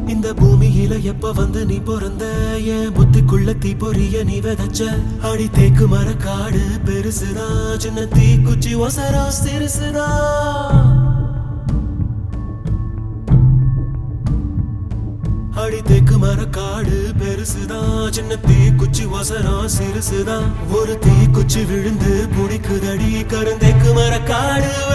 இந்த பூமியில எப்ப வந்து நீ பிறந்த என் புத்திக்குள்ள தீ பொரிய நீ விதைச்ச அடி தேக்கு மர காடு பெருசுதா சின்ன தீ குச்சி ஒசரா சிறுசுதா அடி தேக்கு மர காடு பெருசுதா சின்ன தீ குச்சி ஒசரா சிறுசுதா ஒரு தீ குச்சி விழுந்து புடிக்குதடி கருந்தேக்கு மர காடு